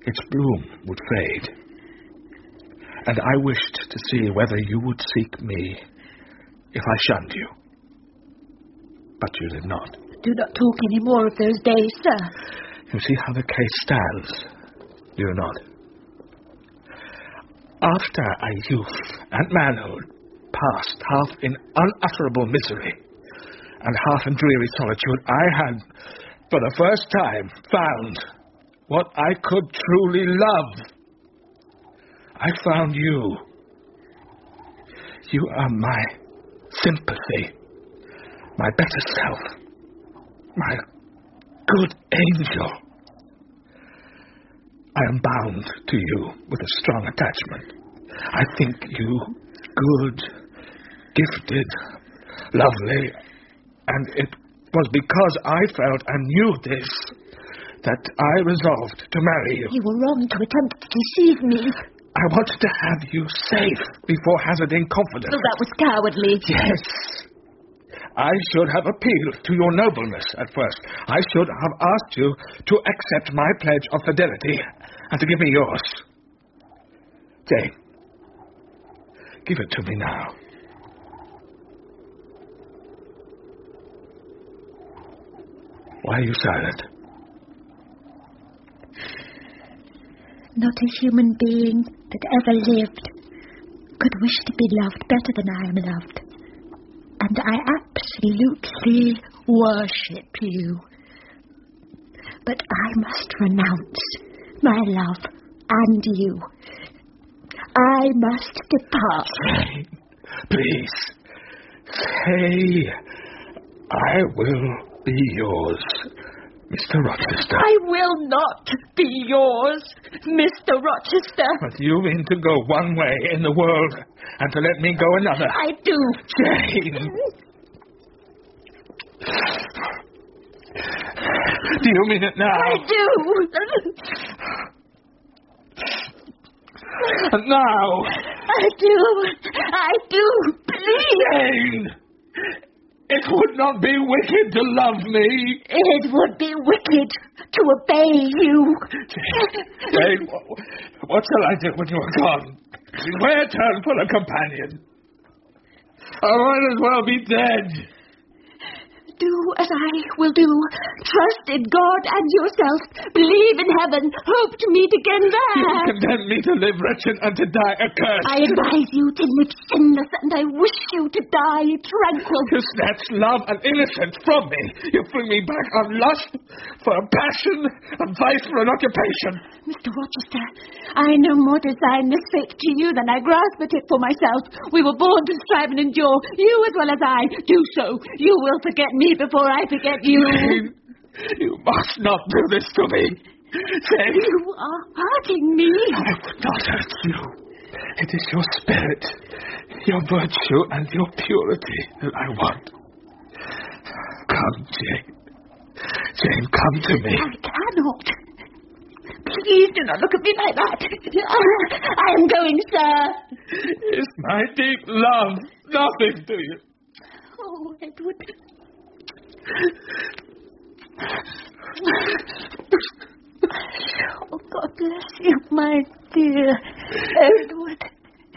[SPEAKER 1] its bloom would fade. And I wished to see whether you would seek me if I shunned you. But you did not.
[SPEAKER 3] Do not talk any more of those days, sir.
[SPEAKER 1] You see how the case stands, do you not? After a youth and manhood passed half in unutterable misery and half in dreary solitude, I had, for the first time, found what I could truly love. I found you. You are my sympathy, my better self, my good angel. I am bound to you with a strong attachment. I think you good, gifted, lovely, and it was because I felt and knew this that I resolved to marry you.
[SPEAKER 3] You were wrong to attempt to deceive me.
[SPEAKER 1] I wanted to have you safe before hazarding confidence.
[SPEAKER 3] So that was cowardly.
[SPEAKER 1] Yes. I should have appealed to your nobleness at first. I should have asked you to accept my pledge of fidelity and to give me yours. Jane, give it to me now. Why are you silent?
[SPEAKER 3] Not a human being that ever lived could wish to be loved better than I am loved. And I absolutely worship you. But I must renounce my love and you. I must depart.
[SPEAKER 1] Jane, please. Say, I will be yours, Mr. Rochester.
[SPEAKER 3] I will not be yours, Mr. Rochester.
[SPEAKER 1] But you mean to go one way in the world and to let me go another.
[SPEAKER 3] I do.
[SPEAKER 1] Jane! Do you mean it now?
[SPEAKER 3] I do.
[SPEAKER 1] And now?
[SPEAKER 3] I do. Please.
[SPEAKER 1] Jane! It would not be wicked to love me.
[SPEAKER 3] It would be wicked to obey you.
[SPEAKER 1] Jane, what shall I do when you are gone? Where turn for a companion? I might as well be dead.
[SPEAKER 3] Do as I will do. Trust in God and yourself. Believe in heaven. Hope to meet again there.
[SPEAKER 1] You condemn me to live wretched and to die accursed.
[SPEAKER 3] I advise you to live sinless, and I wish you to die tranquil.
[SPEAKER 1] You snatch love and innocence from me. You bring me back on lust for a passion, and vice for an occupation.
[SPEAKER 3] Mr. Rochester, I no more design this fate to you than I grasp at it for myself. We were born to strive and endure, you as well as I. Do so. You will forget me before I forget you.
[SPEAKER 1] Jane, you must not do this to me. Jane.
[SPEAKER 3] You are hurting me.
[SPEAKER 1] I would not hurt you. It is your spirit, your virtue, and your purity that I want. Come, Jane. Jane, come to me.
[SPEAKER 3] I cannot. Please do not look at me like that. I am going, sir.
[SPEAKER 1] Is my deep love nothing to you?
[SPEAKER 3] Oh, Edward. Oh, God bless you, my dear Edward.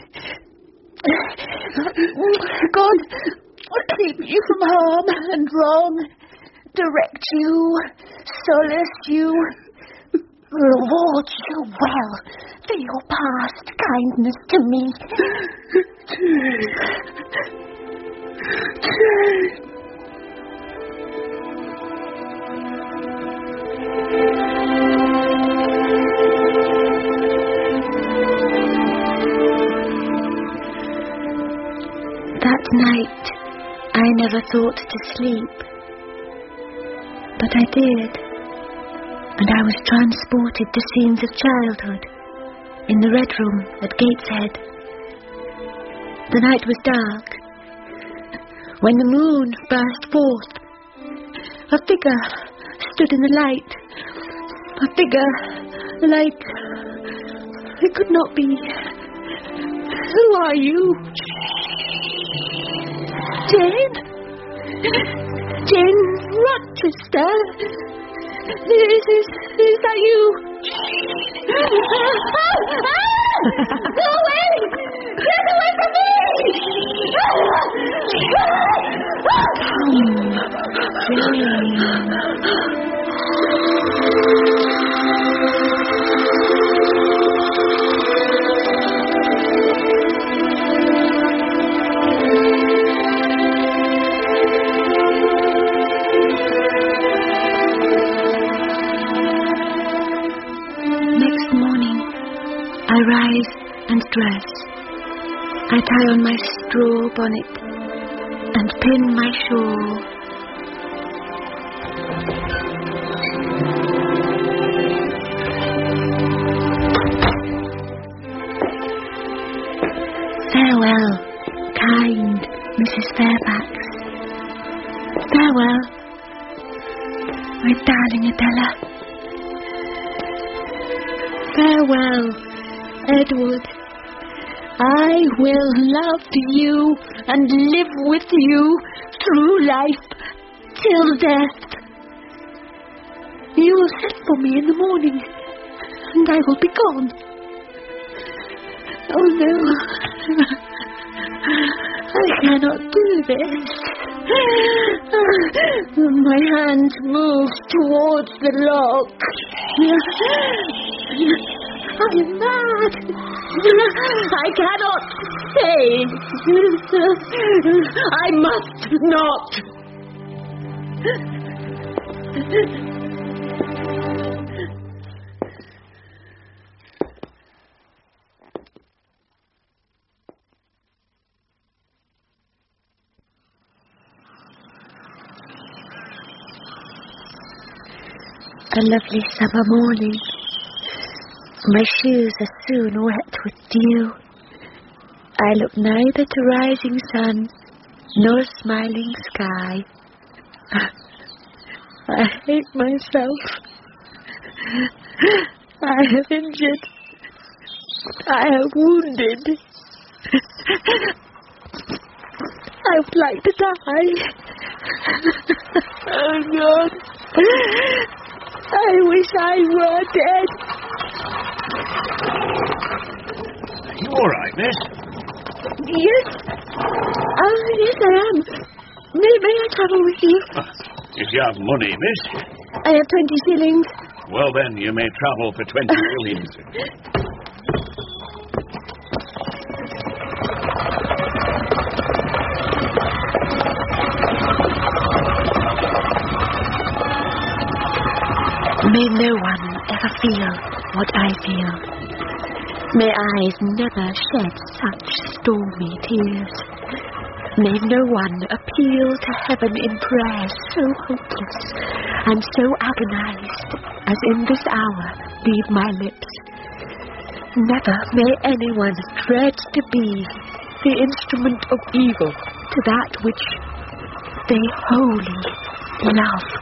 [SPEAKER 3] God keep you from harm and wrong, direct you, solace you, reward you well for your past kindness to me.
[SPEAKER 1] Jane.
[SPEAKER 3] That night, I never thought to sleep. But I did. And I was transported to scenes of childhood in the Red Room at Gateshead. The night was dark. When the moon burst forth, a figure stood in the light. A figure like... It could not be. Who are you? Jane? Jane Rochester? Is that you? Go away! Get away from me! Next morning, I rise and dress. I tie on my straw bonnet and pin my shawl. Farewell, kind Mrs. Fairfax. Farewell, my darling Adela. Farewell, Edward. I will love you and live with you through life till death. You will send for me in the morning, and I will be gone. Oh no, I cannot do this. My hand moves towards the lock. I am mad. I cannot stay. I must not. A lovely summer morning. My shoes are soon wet with dew. I look neither to rising sun nor smiling sky. I hate myself. I have injured. I have wounded. I would like to die. Oh God. I wish I were dead.
[SPEAKER 6] Are you all right, miss?
[SPEAKER 3] Yes. Yes, I am. May I travel with you?
[SPEAKER 6] If you have money, miss.
[SPEAKER 3] I have 20 shillings.
[SPEAKER 6] Well, then, you may travel for 20 shillings.
[SPEAKER 3] May no one ever feel what I feel. May eyes never shed such stormy tears. May no one appeal to heaven in prayer so hopeless and so agonized as in this hour leave my lips. Never may anyone dread to be the instrument of evil to that which they wholly love.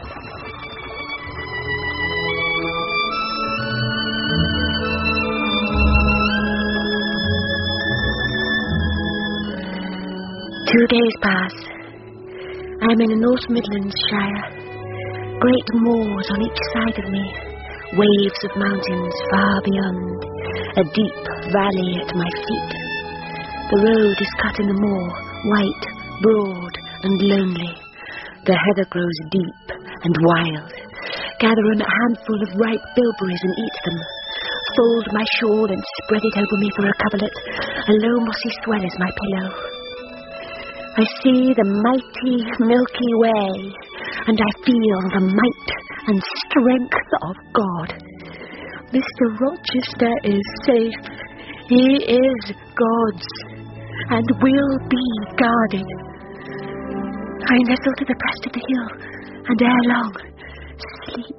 [SPEAKER 3] Two days pass. I am in the North Midlands Shire. Great moors on each side of me, waves of mountains far beyond, a deep valley at my feet. The road is cut in the moor, white, broad and lonely. The heather grows deep and wild. Gather a handful of ripe bilberries and eat them. Fold my shawl and spread it over me for a coverlet. A low mossy swell is my pillow. I see the mighty Milky Way, and I feel the might and strength of God. Mr. Rochester is safe. He is God's, and will be guarded. I nestle to the breast of the hill, and ere long, sleep.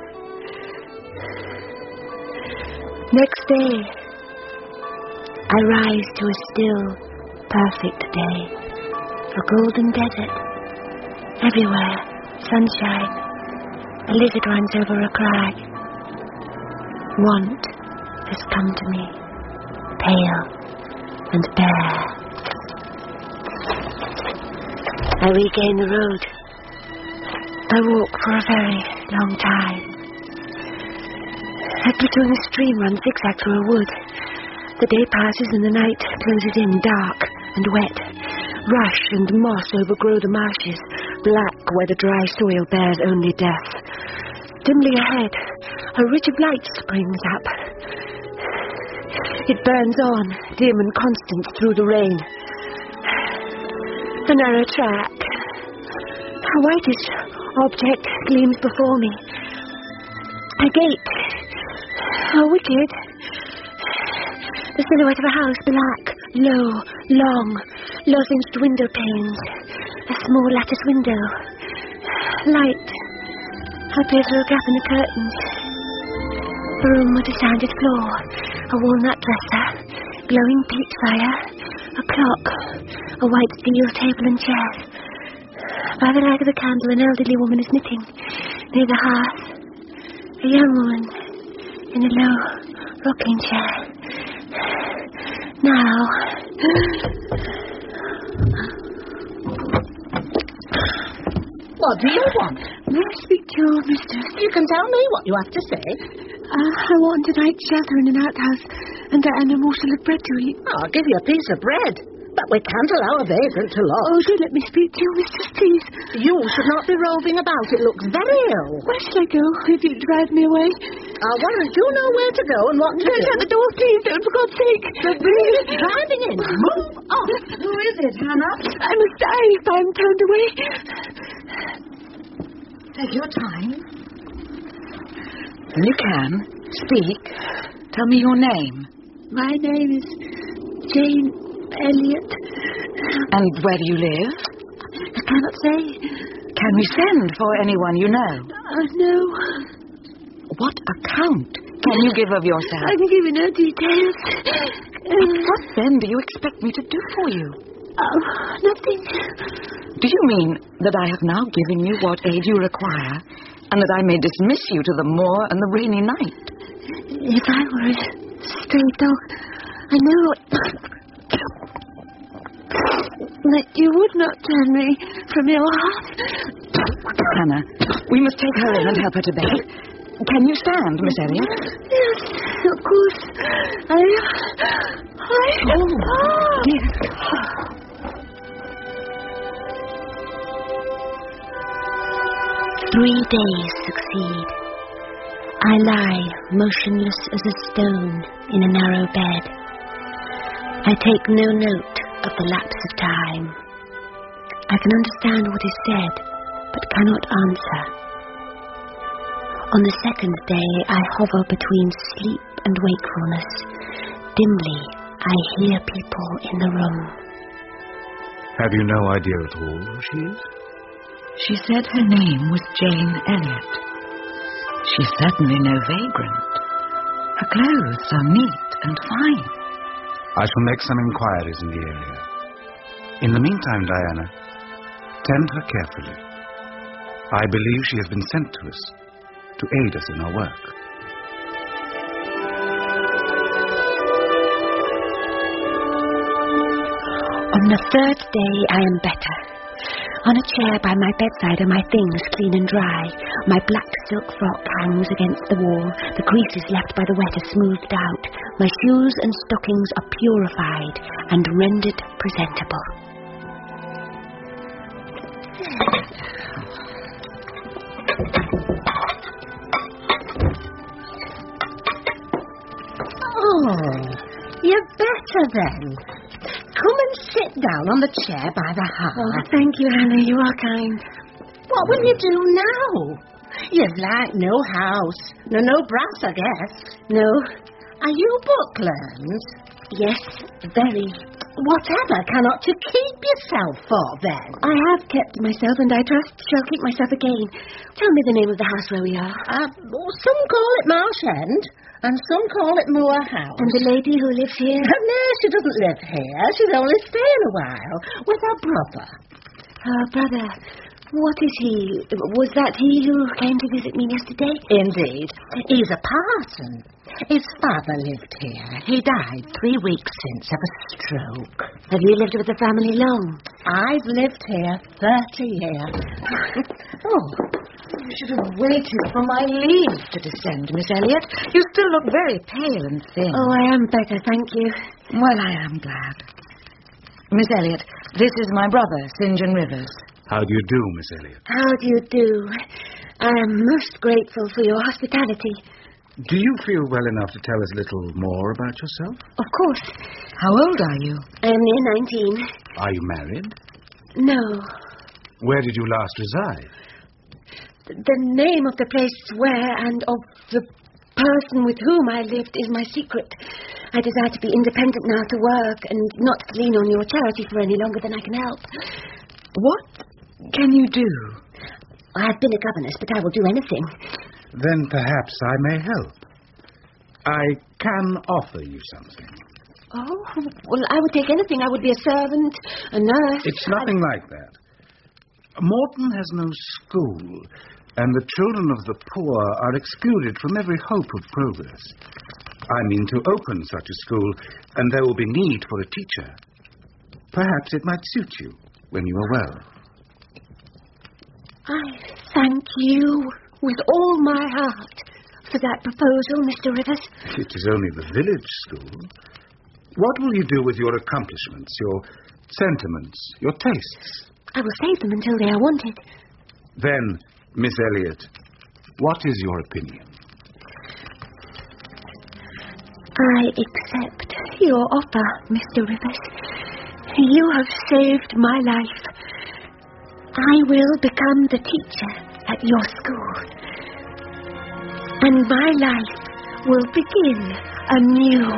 [SPEAKER 3] Next day, I rise to a still, perfect day. A golden desert. Everywhere, sunshine. A lizard runs over a crag. Want has come to me, pale and bare. I regain the road. I walk for a very long time. A glittering stream runs zigzag through a wood. The day passes and the night closes in, dark and wet. Rush and moss overgrow the marshes, black where the dry soil bears only death. Dimly ahead, a ridge of light springs up. It burns on, dim and constant through the rain. A narrow track. A whitish object gleams before me. A gate. A wicket. The silhouette of a house, black, low, long, lozenged window panes. A small lattice window. Light. I peer through a gap in the curtains. A room with a sanded floor. A walnut dresser. Glowing peat fire. A clock. A white steel table and chairs. By the light of a candle, an elderly woman is knitting. Near the hearth, a young woman in a low rocking chair. Now...
[SPEAKER 8] What do you want?
[SPEAKER 3] May I speak to you, mistress?
[SPEAKER 8] You can tell me what you have to say.
[SPEAKER 3] I want a night's shelter in an outhouse and a morsel of bread to eat.
[SPEAKER 8] I'll give you a piece of bread. But we can't allow a vagrant to lodge.
[SPEAKER 3] Oh, do let me speak to you, mistress, please.
[SPEAKER 8] You should not be roving about. It looks very ill.
[SPEAKER 3] Where shall I go if you drive me away?
[SPEAKER 8] I'll warrant you know where to go and what to do.
[SPEAKER 3] Don't shut the door, please. Don't, for God's sake.
[SPEAKER 8] The breeze is driving in. Move off. Who is it, Hannah?
[SPEAKER 3] I must die if I'm turned away.
[SPEAKER 4] Take your time. When you can, speak. Tell me your name.
[SPEAKER 3] My name is Jane Elliot.
[SPEAKER 4] And where do you live?
[SPEAKER 3] I cannot say.
[SPEAKER 4] Can we send for anyone you know?
[SPEAKER 3] No.
[SPEAKER 4] What account can you give of yourself?
[SPEAKER 3] I can give you no details.
[SPEAKER 4] What then do you expect me to do for you?
[SPEAKER 3] Oh, nothing.
[SPEAKER 4] Do you mean that I have now given you what aid you require, and that I may dismiss you to the moor and the rainy night?
[SPEAKER 3] If I were a stray dog, I know that you would not turn me from your heart.
[SPEAKER 4] Hannah, we must take her in and help her to bed. Can you stand, Miss Elliot?
[SPEAKER 3] Yes, of course.
[SPEAKER 4] Dear.
[SPEAKER 3] 3 days succeed. I lie motionless as a stone in a narrow bed. I take no note of the lapse of time. I can understand what is said, but cannot answer. On the 2nd day, I hover between sleep and wakefulness. Dimly, I hear people in the room.
[SPEAKER 7] Have you no idea at all who she is?
[SPEAKER 4] She said her name was Jane Elliot. She's certainly no vagrant. Her clothes are neat and fine.
[SPEAKER 9] I shall make some inquiries in the area. In the meantime, Diana, tend her carefully. I believe she has been sent to us to aid us in our work.
[SPEAKER 3] On the 3rd day, I am better. On a chair by my bedside are my things clean and dry. My black silk frock hangs against the wall. The creases left by the wet are smoothed out. My shoes and stockings are purified and rendered presentable.
[SPEAKER 8] Oh, you're better then. Come and sit down on the chair by the hearth.
[SPEAKER 3] Oh, thank you, Hannah. You are kind.
[SPEAKER 8] What will you do now? You've like no house. No brass, I guess.
[SPEAKER 3] No.
[SPEAKER 8] Are you book learned?
[SPEAKER 3] Yes, very.
[SPEAKER 8] Whatever cannot you keep yourself for, then?
[SPEAKER 3] I have kept myself, and I trust shall keep myself again. Tell me the name of the house where we are.
[SPEAKER 8] Some call it Marsh End, and some call it Moor House.
[SPEAKER 3] And the lady who lives here?
[SPEAKER 8] No, she doesn't live here. She's only staying a while with her brother.
[SPEAKER 3] Her brother? What is he? Was that he who came to visit me yesterday?
[SPEAKER 8] Indeed. He's a parson. His father lived here. He died 3 weeks since of a stroke.
[SPEAKER 3] Have you lived with the family long?
[SPEAKER 8] I've lived here 30 years. Oh,
[SPEAKER 4] You should have waited for my leave to descend, Miss Elliot. You still look very pale and thin.
[SPEAKER 3] Oh, I am better, thank you.
[SPEAKER 4] Well, I am glad. Miss Elliot, this is my brother, St. John Rivers.
[SPEAKER 9] How do you do, Miss Elliot?
[SPEAKER 3] How do you do? I am most grateful for your hospitality.
[SPEAKER 9] Do you feel well enough to tell us a little more about yourself?
[SPEAKER 3] Of course.
[SPEAKER 4] How old are you?
[SPEAKER 3] I am near 19.
[SPEAKER 9] Are you married?
[SPEAKER 3] No.
[SPEAKER 9] Where did you last reside?
[SPEAKER 3] The name of the place where and of the person with whom I lived is my secret. I desire to be independent now to work and not to lean on your charity for any longer than I can help.
[SPEAKER 4] What can you do?
[SPEAKER 3] I have been a governess, but I will do anything.
[SPEAKER 9] Then perhaps I may help. I can offer you something.
[SPEAKER 3] Oh, well, I would take anything. I would be a servant, a nurse.
[SPEAKER 9] It's nothing like that. Morton has no school, and the children of the poor are excluded from every hope of progress. I mean to open such a school, and there will be need for a teacher. Perhaps it might suit you when you are well.
[SPEAKER 3] I thank you with all my heart for that proposal, Mr. Rivers.
[SPEAKER 9] It is only the village school. What will you do with your accomplishments, your sentiments, your tastes?
[SPEAKER 3] I will save them until they are wanted.
[SPEAKER 9] Then, Miss Elliot, what is your opinion?
[SPEAKER 3] I accept your offer, Mr. Rivers. You have saved my life. I will become the teacher at your school. And my life will begin anew.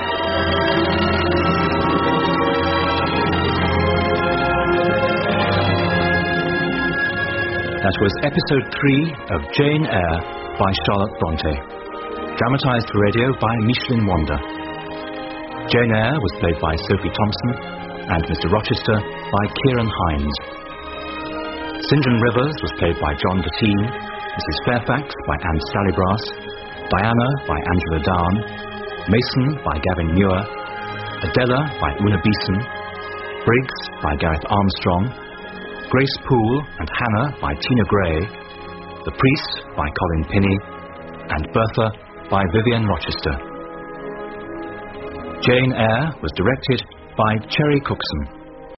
[SPEAKER 2] That was episode 3 of Jane Eyre by Charlotte Bronte, dramatized for radio by Micheline Wander. Jane Eyre was played by Sophie Thompson and Mr. Rochester by Kieran Hines. St. John Rivers was played by John Deteen, Mrs. Fairfax by Anne Stallybrass, Diana by Angela Down, Mason by Gavin Muir, Adela by Una Beeson, Briggs by Gareth Armstrong, Grace Poole and Hannah by Tina Gray, The Priest by Colin Pinney, and Bertha by Vivian Rochester. Jane Eyre was directed by Cherry Cookson.